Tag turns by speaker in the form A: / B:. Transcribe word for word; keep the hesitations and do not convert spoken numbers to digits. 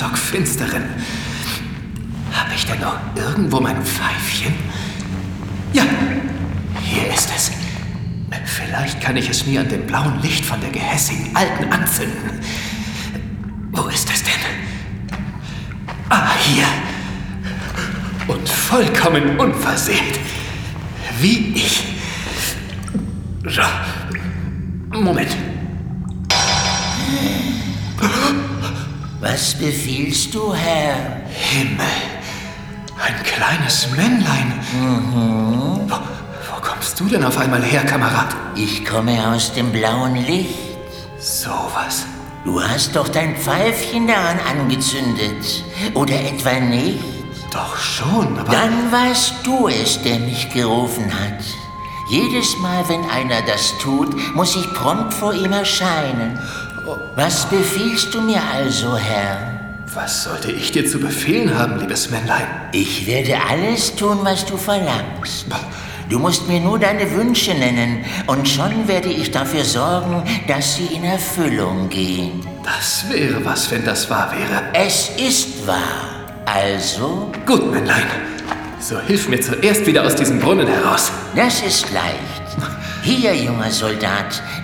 A: stockfinsteren. Habe ich denn noch irgendwo mein Pfeifchen? Ja, hier ist es. Vielleicht kann ich es mir an dem blauen Licht von der gehässigen Alten anzünden. Wo ist es denn? Ah, hier. Und vollkommen unversehrt. Wie ich. So. Moment.
B: Was befiehlst du, Herr?
A: Himmel. Ein kleines Männlein.
B: Mhm.
A: Wo, wo kommst du denn auf einmal her, Kamerad?
B: Ich komme aus dem blauen Licht.
A: Sowas.
B: Du hast doch dein Pfeifchen daran angezündet. Oder etwa nicht?
A: Doch schon, aber...
B: Dann warst du es, der mich gerufen hat. Jedes Mal, wenn einer das tut, muss ich prompt vor ihm erscheinen. Was befiehlst du mir also, Herr?
A: Was sollte ich dir zu befehlen haben, liebes Männlein?
B: Ich werde alles tun, was du verlangst. Du musst mir nur deine Wünsche nennen, und schon werde ich dafür sorgen, dass sie in Erfüllung gehen.
A: Das wäre was, wenn das wahr wäre.
B: Es ist wahr. Also?
A: Gut, Männlein. So hilf mir zuerst wieder aus diesem Brunnen heraus.
B: Das ist leicht. Hier, junger Soldat,